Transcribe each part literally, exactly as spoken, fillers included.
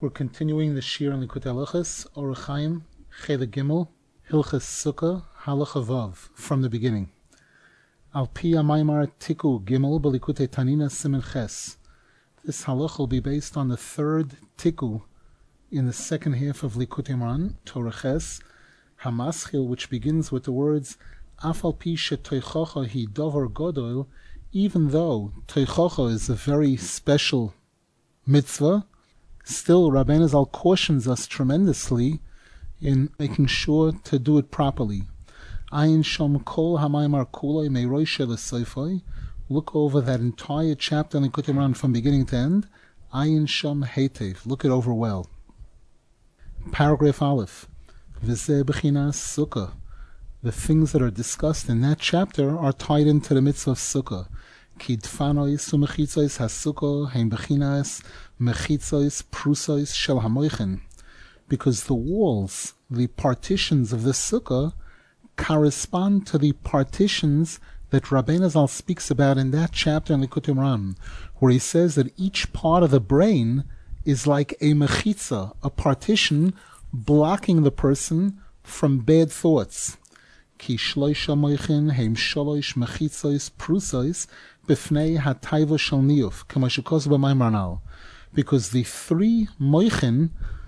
We're continuing the Shir on Likutei Halachos, Orach Chaim, Chelek Gimel, Hilchos Sukkah, Halacha Vav, from the beginning. Al Pi HaMaimar Tiku Gimel B'Likutei Tanina Siman Ches. This halacha will be based on the third Tiku in the second half of Likutei Moharan, Torah Ches, Hamaschil, which begins with the words Af al pi shetoichocha hi davar godol, even though toichocha is a very special mitzvah, still Rabbeinu Zal cautions us tremendously in making sure to do it properly. Ayin shom kol hamaymar kulay meiroishe l'soifoi. Look over that entire chapter in Likutei Moharan from beginning to end. Ayin shom heitev. Look it over well. Paragraph Aleph. V'zeh b'chinas sukkah. The things that are discussed in that chapter are tied into the mitzvah of sukkah. Ki dfanois u'mechitzois hasukkah hein b'chinas mechitzois prusois shel hamoichen. Because the walls, the partitions of the sukkah, correspond to the partitions that Rabbeinu Zal speaks about in that chapter in Likutei Moharan, where he says that each part of the brain is like a mechitza, a partition blocking the person from bad thoughts. Ki shloisha moichin heim sholoish mechitzois prusois b'fnei hatayva shel niyuf, k'ma shekos b'maimar anal. Because the three moichin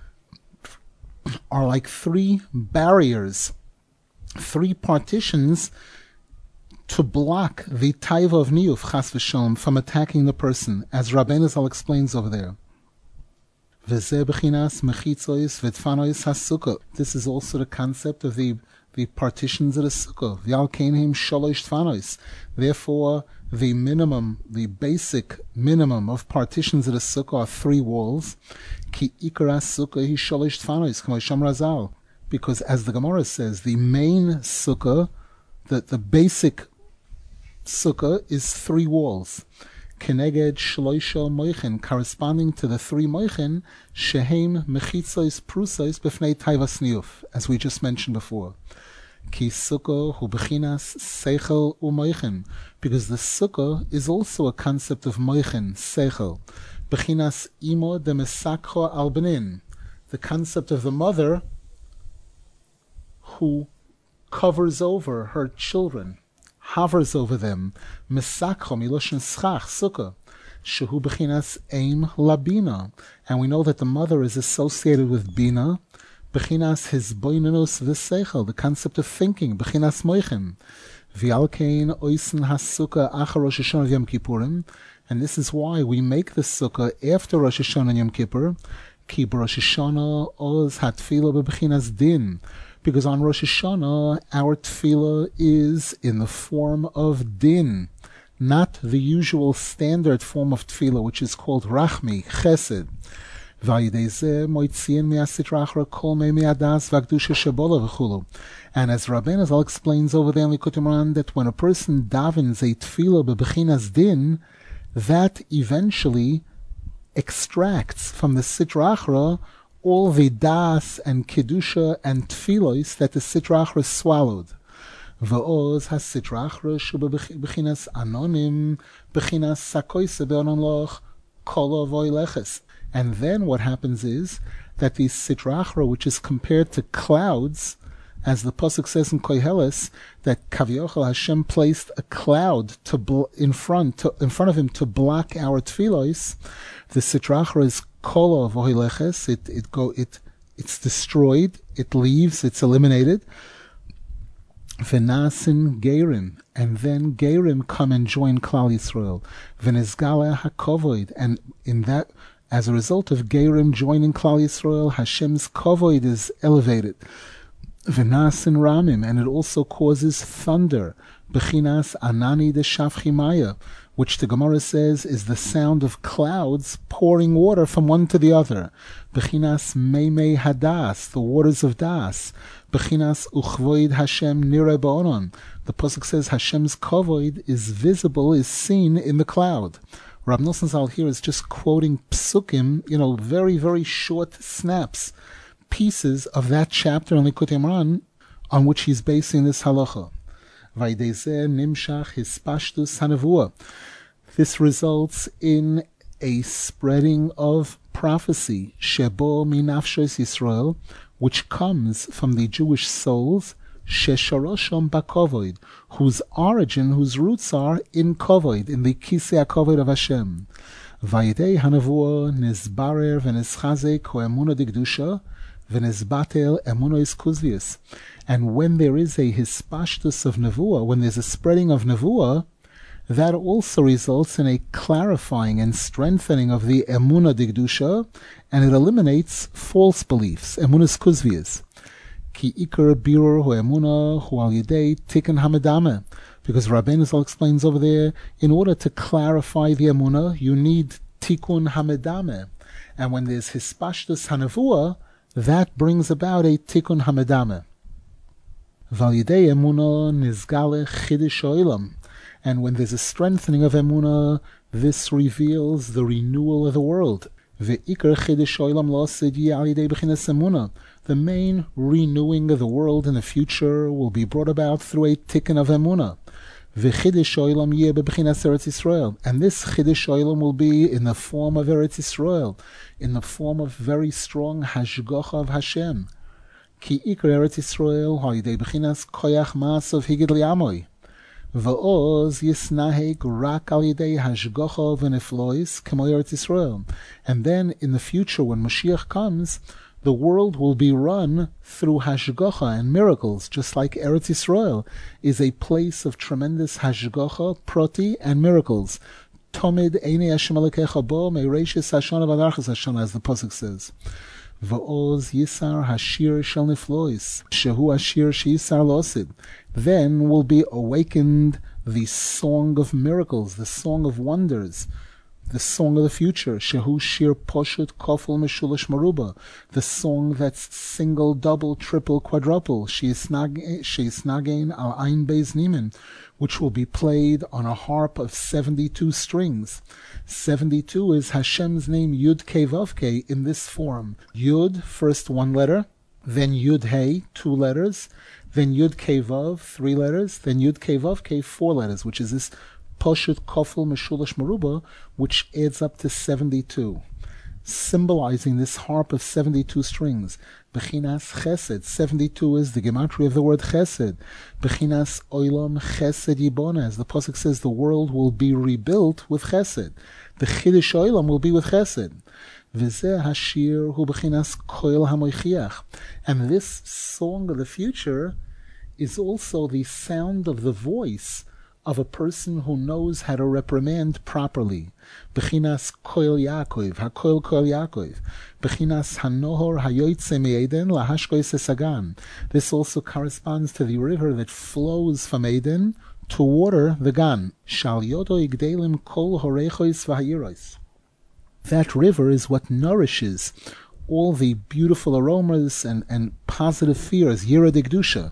are like three barriers, three partitions to block the taiva of niyuf, chas v'shalom, from attacking the person, as Rabbeinu Zal explains over there. V'zeh b'chinas mechitzois v'tfanois hasukkah. This is also the concept of the the partitions of the sukkah. V'al keinhim sholosh tfanois. Therefore, the minimum, the basic minimum of partitions of the sukkah are three walls. Ki ikar sukkah hi sholosh tfanois, k'mo Sham Razal. Because as the Gemara says, the main sukkah, the, the basic sukkah is three walls. Keneged shloisha moichin, corresponding to the three moichin, shehem mechitzois prusois b'fnei taivas niyuf, as we just mentioned before. Ki sukkah hu b'chinas seichel u'moichin, because the sukkah is also a concept of moichin, seichel. B'chinas imo de mesakho al benin, the concept of the mother who covers over her children, hovers over them. Mesakho miloshin schach, sukkah. Shehu b'chinas eim labina. And we know that the mother is associated with bina. B'chinas hizboinenus v'seichel, the concept of thinking. B'chinas moichin. V'alkein oisen hasukkah achar Rosh Hashanah Yom Kippurim. And this is why we make the sukkah after Rosh Hashanah and Yom Kippur. Ki b'Rosh Hashanah oz hatfila b'chinas din. Because on Rosh Hashanah, our tefillah is in the form of din, not the usual standard form of tefillah, which is called rachmi, chesed. And as Rabbeinu Zal explains over there in Likutei Moharan, that when a person davens a tefillah b'bechinas din, that eventually extracts from the sitra achra all the das and kedusha and tfilos that the sitra achra swallowed. V'oz ha-sitra achra shuba b'chinas anonim b'chinas sakoise be'onon loch kolo voileches. And then what happens is that the sitra achra, which is compared to clouds, as the pasuk says in Koheles, that Kaviochel Hashem placed a cloud to bl- in front to, in front of him to block our tfilos. The sitra achra is kolo vohileches, it it go it it's destroyed, it leaves, it's eliminated. V'nasin gerim, and then gerim come and join Klal Yisrael. V'nizgala hakovoid, and in that, as a result of gerim joining Klal Yisrael, Hashem's kovoid is elevated. V'nasin ramim, and it also causes thunder. B'chinas anani de shavchimaya, which the Gemara says is the sound of clouds pouring water from one to the other. B'chinas meimei hadas, the waters of das. B'chinas uchvoid Hashem nire ba'onon. The pasuk says Hashem's kovoid is visible, is seen in the cloud. Rab Nosson Zal here is just quoting psukim, you know, very, very short snaps, pieces of that chapter in Likutei Moharan on which he's basing this halacha. This results in a spreading of prophecy, Shebo Minafshos Yisrael, which comes from the Jewish souls, Sheshoroshom Bakovoid, whose origin, whose roots are in Kovoid, in the Kisei HaKovoid of Hashem. Vayidei Hanavua Nizbarer V'Nizchazek Ho'emuna Digdusha V'Nizbatel Emunois Kuzvius. And when there is a hispashtus of Nevuah, when there's a spreading of Nevuah, that also results in a clarifying and strengthening of the Emuna Digdusha, and it eliminates false beliefs, Emunas Kuzvius. Ki ikar birur hu emuna hu al yidei tikkun hamedame. Because Rabbeinu Zal explains over there, in order to clarify the emuna, you need tikkun hamedame. And when there's hispashtus hanavua, that brings about a tikkun hamedame. Val yidei emuna nizgale chidish oilam. And when there's a strengthening of emuna, this reveals the renewal of the world. Ve'ikar chidish oilam lo sidi al yidei b'chinas emuna. The main renewing of the world in the future will be brought about through a tikkun of emuna. V'chidish oilam yeh b'chinas Eretz Yisrael. And this chidish oilam will be in the form of Eretz Yisrael, in the form of very strong hashgacha of Hashem. Ki ikar Eretz Yisrael ha yidei b'chinas koyach ma'asav higid li'amoy. Va'oz yisnaheg rak al yidei hashgacha v'neflois k'mo Eretz Yisrael. And then in the future, when Mashiach comes, the world will be run through hashgacha and miracles, just like Eretz Yisrael is a place of tremendous hashgacha, proti, and miracles. Tomid einei Hashem Elokecha bo me'reishis hashana v'adarchas hashana, as the pasuk says. Va'oz yisar hashir shel niflois, shehu hashir she'yisar losid. Then will be awakened the song of miracles, the song of wonders, the song of the future, Shehu Shir Poshut Kofel Meshulish Maruba, the song that's single, double, triple, quadruple, Sheisnagein Al Ein Beis Nimen, which will be played on a harp of seventy-two strings. seventy-two is Hashem's name Yud Kei Vav Kei in this form. Yud, first one letter, then Yud Hey, two letters, then Yud Kei Vav, three letters, then Yud Kei Vav Kei, four letters, which is this Poshut Kofel Meshulish Maruba, which adds up to seventy-two, symbolizing this harp of seventy-two strings. Bechinas Chesed, seventy-two is the gematria of the word Chesed. Bechinas Oilam Chesed Yibona, as the pasuk says, the world will be rebuilt with Chesed. The Chidish Oilam will be with Chesed. V'zeh Hashir hu bechinas Koil HaMoichiach. And this song of the future is also the sound of the voice of a person who knows how to reprimand properly. Bechinas Koil Yaakov, HaKoil Koil Yaakov. Bechinas Hanohor Hayoytze Me'eden Lahashkois Esagan. This also corresponds to the river that flows from Eden to water the Gan. Shal Yodo Igdelim Kol Horechois Vahayirois. That river is what nourishes all the beautiful aromas and, and positive fears, Yira Degdusha.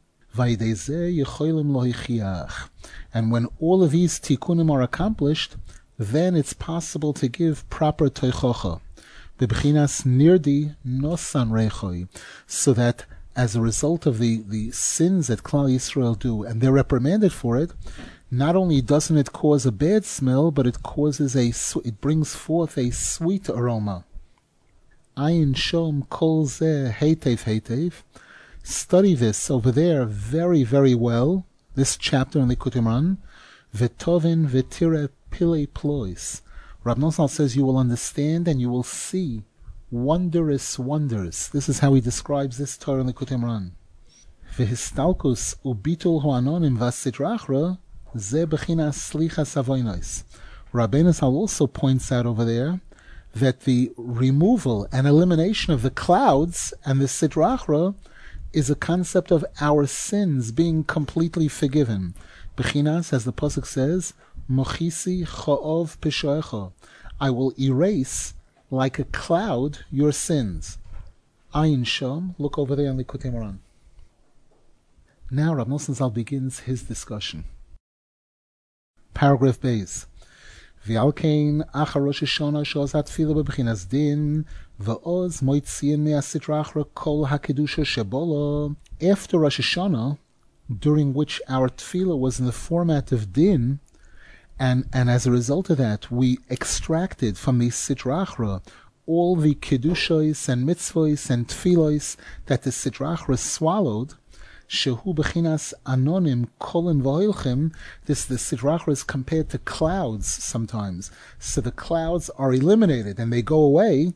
And when all of these tikkunim are accomplished, then it's possible to give proper teichocha. Bebchinas nirdi nosan rechoi, so that as a result of the, the sins that Klal Yisrael do, and they're reprimanded for it, not only doesn't it cause a bad smell, but it causes a, it brings forth a sweet aroma. Ayin shom kol zeh heitev heitev. Study this over there very, very well, this chapter in the Likutei Moharan. V'tovin v'tire pile plois. Rab Nosson says you will understand and you will see wondrous wonders. This is how he describes this Torah in the Likutei Moharan. V'histalkus ubitul ho'anonim v'asidrachra ze b'chinas slichas avonos. Rabbeinu Zal also points out over there that the removal and elimination of the clouds and the sidrachra is a concept of our sins being completely forgiven. Bechinas, as the pasuk says, Mochisi cha'ov peshoecha. I will erase like a cloud your sins. Ayin Shom, look over there in the Likutei Moharan. Now Rav Nosson Zal begins his discussion. Paragraph Beis. V'alkein achar Rosh Hashanah she'oz hatfila bebechinas din v'oz moitziin me'asitrachra kol hakedusha shebolo. After Rosh Hashanah, during which our tefillah was in the format of din, and, and as a result of that, we extracted from the sitrachra all the kedushois and mitzvos and tfilos that the Sitra Achra swallowed, shehu bechinas anonim kolin v'hoilchim, this the Sitra Achra is compared to clouds sometimes. So the clouds are eliminated and they go away.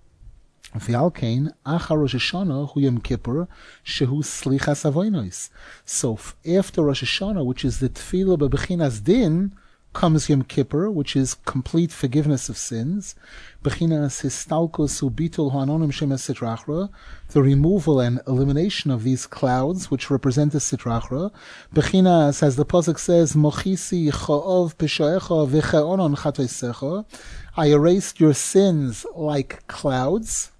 V'alkein achar Rosh Hashanah hu Yom Kippur shehu slichas avonos. So after Rosh Hashanah, which is the tefillah bechinas din, comes Yom Kippur, which is complete forgiveness of sins. Bechinas histalkos ubitul ha'anonim shem Sitra Achra, the removal and elimination of these clouds, which represent the Sitra Achra. Bechinas, as the pasuk says, mochisi cha'ov peshoecha v'che'onon chatoisecha, I erased your sins like clouds.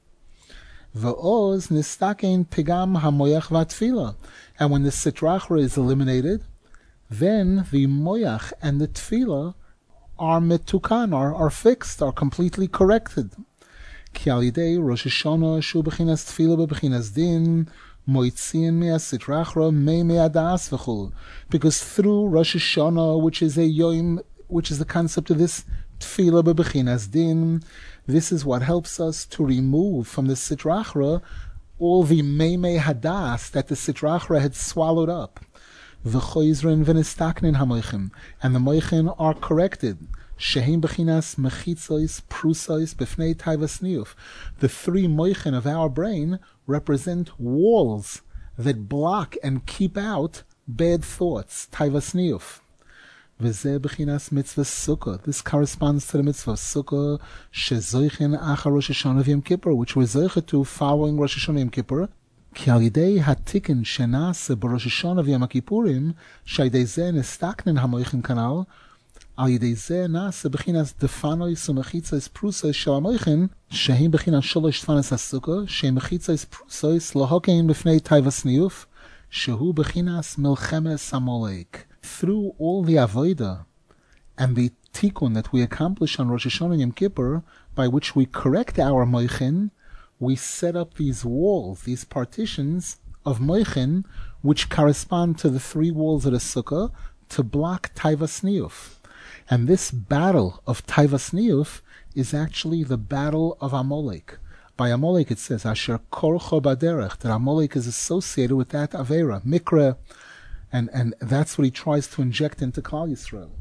V'oz nistakein pigam hamoyach v'atfila, and when the Sitra Achra is eliminated, then the moyach and the tefillah are metukan, are, are fixed, are completely corrected. Ki al yidei Rosh Hashanah shu bechinas tefillah bechinas din moitzien mea Sitra Achra mei mea das v'chul. Because through Rosh Hashanah, which is a yom, which is the concept of this tefillah bechinas din, this is what helps us to remove from the Sitra Achra all the mei mei hadas that the Sitra Achra had swallowed up. V'choizrin v'nistaknin hamoichin, and the moichin are corrected. Shehem bechinas mechitzois prusois b'fnei taivas niyuf. The three moichin of our brain represent walls that block and keep out bad thoughts. Taivas niyuf. V'zeh bechinas mitzvah sukkah. This corresponds to the mitzvah sukkah shezoichin achar Rosh Hashanah v'Yom Kippur, which we're zoichet to following Rosh Hashanah Yom Kippur. Ki al yidei hatikin shenase b'Rosh Hashanah v'Yom Kippurim, shayidei zeh nistaknin hamoichin kanal, al yidei zeh nase bechinas defanois u'mechitzos prusois shel hamoichin, shehem bechinas sholosh tfanas hasukah, shehem mechitzos prusois lohokein b'fnei taivas niyuf, shehu bechinas milchemes amolek. Through all the avodah and the tikkun that we accomplish on Rosh Hashanah and Yom Kippur, by which we correct our moichin, we set up these walls, these partitions of moichin, which correspond to the three walls of the sukkah, to block taivas niyuf. And this battle of taivas niyuf is actually the battle of Amalek. By Amalek it says, Asher korcho baderech, that Amalek is associated with that avera, mikra, and, and that's what he tries to inject into Klal Yisrael.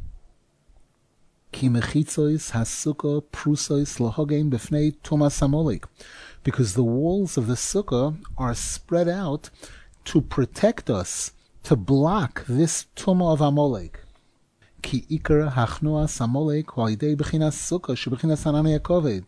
Ki mechitzois hasukkah prusois lohogein b'fnei tumas Amalek. Because the walls of the sukkah are spread out to protect us, to block this tumah of Amalek. Ki ikar hachnuas Amalek ha'idei bechinas sukkah shebechinas ananei koved,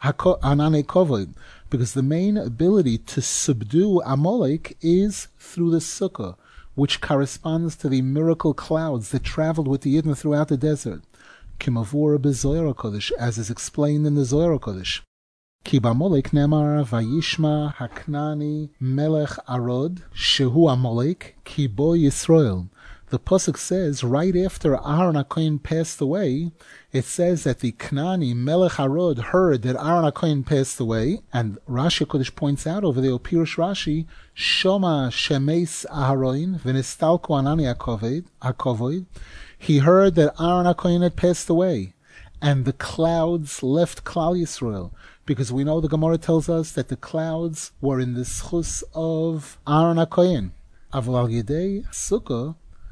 ananei koved. Because the main ability to subdue Amalek is through the sukkah, which corresponds to the miracle clouds that traveled with the Yidden throughout the desert. Kimavur beZohar HaKodesh, as is explained in the Zohar HaKodesh. Ki b'Amalek nemar vayishma haknani melech arod shehu Amalek ki bo Yisrael. The pasuk says right after Aharon HaKohen passed away, it says that the Knani melech arod heard that Aharon HaKohen passed away, and Rashi Kodesh points out over there, Pirush Rashi, Shoma shemeis Aharon v'nistalku anani hakovod. He heard that Aharon HaKohen had passed away, and the clouds left Klal Yisrael. Because we know the Gemara tells us that the clouds were in the schus of Aharon HaKohen. Aval al yedei sukkah,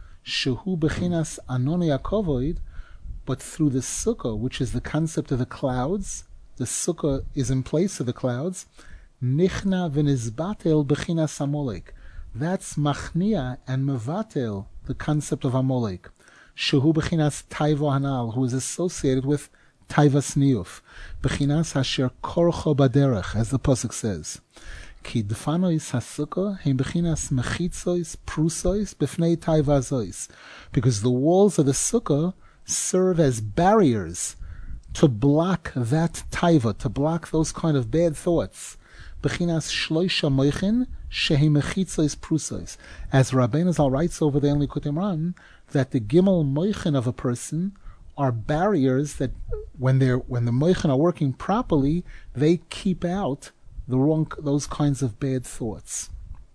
shehu bechinas anoni hakovod, but through the sukkah, which is the concept of the clouds, the sukkah is in place of the clouds, nichna v'nizbatel bechinas Amalek. That's machnia and mevatel, the concept of Amalek. Shehu bechinas taivo hanal, who is associated with taivas niyuf, bechinas asher korcho baderech, as the pasuk says. Ki dfanois hasukkah heim bechinas mechitzois prusois b'fnei taivazois, because the walls of the sukkah serve as barriers to block that taiva, to block those kind of bad thoughts. Bechinas shloisha moichin shehi mechitzois prusois, as Rabbeinu Zal writes over there in Likutei Moharan, that the gimel moichin of a person are barriers that, when they're when the moichin are working properly, they keep out the wrong, those kinds of bad thoughts.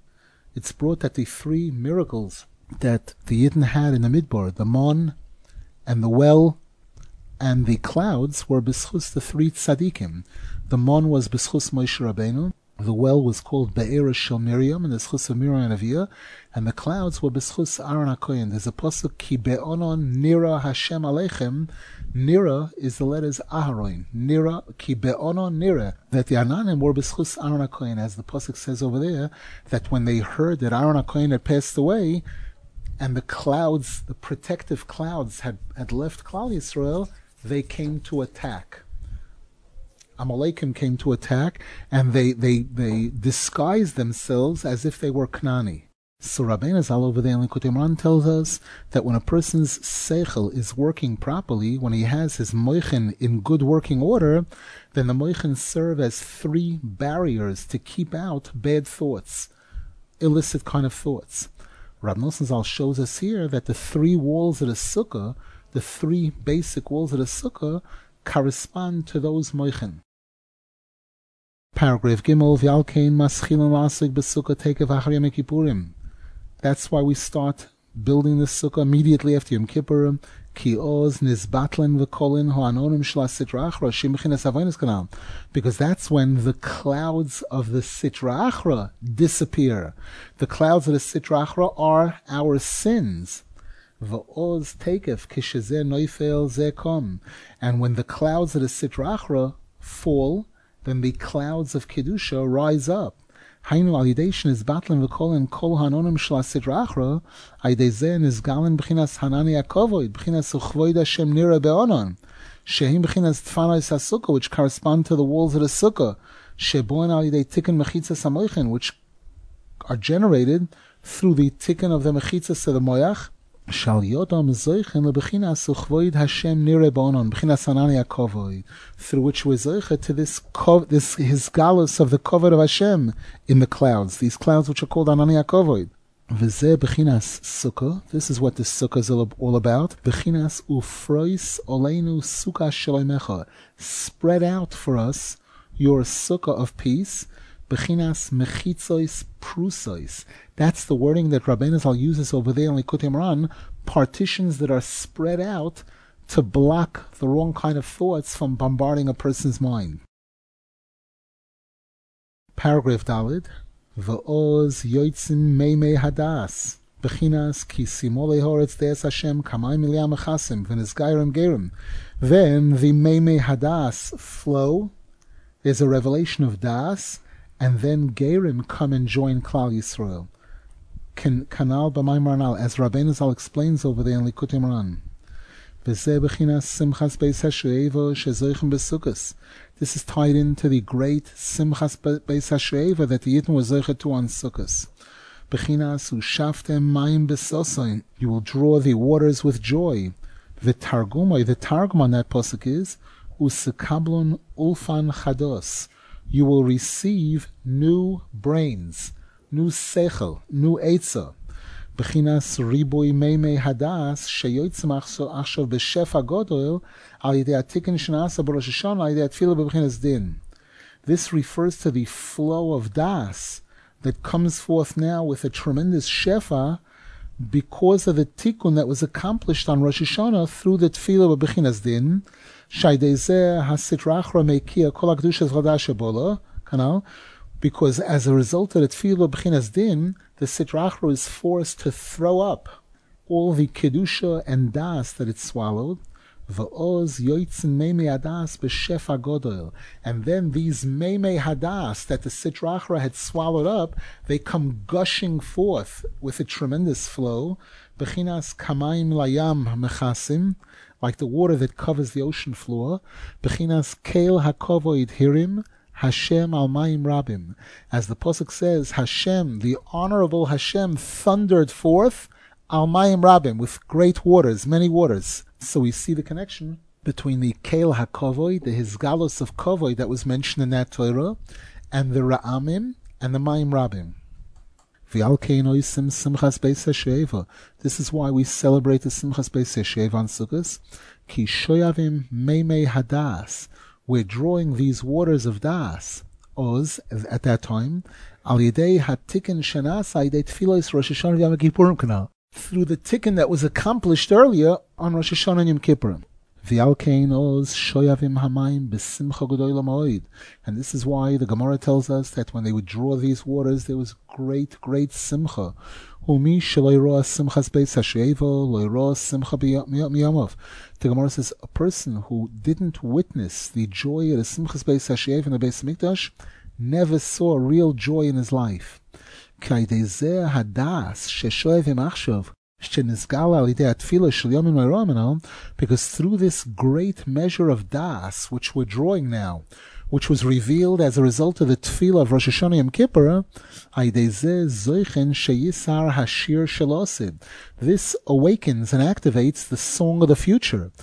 It's brought that the three miracles that the Yidden had in the Midbar, the mon, and the well, and the clouds, were b'schus the three tzaddikim. The mon was B'schus Moshe Rabbeinu. The well was called Be'er Shel Miriam, and the Schus of Miriam and Aviyah, and the clouds were B'schus Aaron HaKohen. There's a pasuk, Ki be'onon nira Hashem aleichem. Nira is the letters Aharon. Nira, Ki be'onon nira. That the Ananim were B'schus Aaron HaKohen, as the pasuk says over there, that when they heard that Aaron HaKohen had passed away, and the clouds, the protective clouds, had, had left Klal Yisrael, they came to attack. Amalekim came to attack, and they, they, they disguised themselves as if they were Knani. So Rabbeinu Zal over there in Likutei Moharan tells us that when a person's seichel is working properly, when he has his moichin in good working order, then the moichin serve as three barriers to keep out bad thoughts, illicit kind of thoughts. Rab Nosson Zal shows us here that the three walls of the sukkah, the three basic walls of the sukkah, correspond to those moichin. Paragraph Gimel, V'alkein maschilin lasik b'sukkah tekev achar Yom Kippurim. That's why we start building the sukkah immediately after Yom Kippur. Ki oz nizbatlen v'kolin ho'anonim shel sitra achra shim b'chinas avonos kanal. Because that's when the clouds of the sitra achra disappear. The clouds of the sitra achra are our sins. V'oz tekev kishezeh noifel zeh kom. And when the clouds of the sitra achra fall, then the clouds of Kedusha rise up. Hainu al yidei is batlan v'kolin kol hanonim shel sitra achra, ayidei zeh nizgalen b'chinas hanani akovoid, b'chinas uchvoid Hashem nira be'onon, shehim b'chinas tfanos hasukkah, which correspond to the walls of the sukkah, sheboin al yidei tikkun mechitzas hamoichin, which are generated through the tikkun of the mechitzas of the moyach, shal yodam zoichen leb'chinas uchvoid Hashem nira be'onon, b'chinas hanani akovoid, through which we zoicha to this this his galus of the cover of Hashem in the clouds, these clouds which are called hanani akovoid. V'zeh b'chinas sukkah. This is what the sukkah is all about. B'chinas ufrois oleinu sukkah shalomecha. Spread out for us your sukkah of peace. B'chinas mechitzois prusois. That's the wording that Rabbeinu Zal uses over there in Likutei Moharan, partitions that are spread out to block the wrong kind of thoughts from bombarding a person's mind. Paragraph Daled. V'oz yoitzim meimei hadas. B'chinas ki simolei horetz de'es Hashem kamay milyam echasim v'nizgayrim gerim. Then the meimei hadas flow. There's a revelation of das, and then gerim come and join Klal Yisrael. Kanal b'maimar anal, as Rabbeinu Zal explains over there in Likutei Moharan. V'zeh b'chinas simchas beis hashreeva shezoichem b'sukkos. This is tied into the great simchas beis hashreeva that the Yidden was zoichet to on Sukkos. B'chinas u'shaftem mayim b'sosoin. You will draw the waters with joy. V'targumai, the targum on that pasuk is u'sekablon ulfan chados. You will receive new brains, new seichel, new eitzah. B'chinas ribui meimei hadas sheyotzim achshav b'shefa godol al yidei atikin shenasa b'rosh Hashanah al yidei atfilah b'chinas din. This refers to the flow of das that comes forth now with a tremendous shefa because of the tikkun that was accomplished on Rosh Hashanah through the tfilah b'chinas din. Shaydei zeh hasitra achra meikia kol hakdushas v'chadash shebola. Kanal. Because as a result of the tefillah b'chinas din, the sitra achra is forced to throw up all the kedusha and das that it swallowed. V'oz yoitzin meimei hadas b'shefa godol. And then these meimei hadas that the sitra achra had swallowed up, they come gushing forth with a tremendous flow. B'chinas kamayim layam mechasim, like the water that covers the ocean floor. B'chinas keil hakovoid hirim. Hashem al mayim rabim. As the pasuk says, Hashem, the honorable Hashem, thundered forth al mayim rabim, with great waters, many waters. So we see the connection between the keil hakovoid, the hisgalos of kovoid that was mentioned in that Torah, and the ra'amim and the mayim rabim. This is why we celebrate the Simchas Beis Hasheva on Sukkot. Ki shoyavim meimei hadas. We're drawing these waters of das, Oz, at that time, al yidei hatikin shenas yidei tfilos Rosh Hashanah Yom Kippurim kanal, through the tikkun that was accomplished earlier on Rosh Hashanah and Yom Kippurim. V'alkein oz shoyavim hamayim b'simcha gedola ma'od. And this is why the Gemara tells us that when they would draw these waters, there was great, great simcha. Umi sheloi roa simchas beis hasheva loi roa simcha miyamav. The Gemara says a person who didn't witness the joy of the simchas beis hasheva in the Beis Mikdash never saw real joy in his life. Kaidezeh hadas sheshoyavim achshav. Because through this great measure of das, which we're drawing now, which was revealed as a result of the tefillah of Rosh Hashanah Yom Kippur, this awakens and activates the song of the future,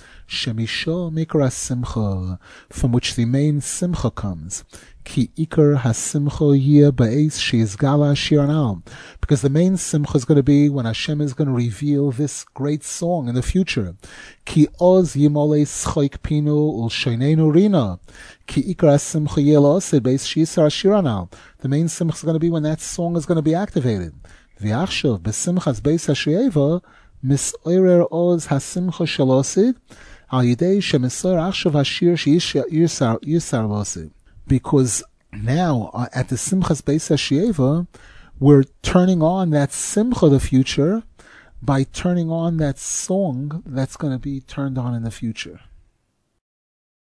from which the main simcha comes. Ki ikar hasimcha yeh ba'ez sheizgala shiranal, because the main simcha is going to be when Hashem is going to reveal this great song in the future. Ki oz yimole schoik pinu ul shoinenu rina. Ki ikar hasimcha yeh la'osid ba'ez sheisar shiranal. The main simcha is going to be when that song is going to be activated. V'achshav b'simchas beis hashiyeva misoirer oz hasimcha shalosid al yidei shemisoir achshav hashir sheisar yisar losid. Because now, uh, at the Simchas Beis HaShieva, we're turning on that Simcha of the future by turning on that song that's going to be turned on in the future.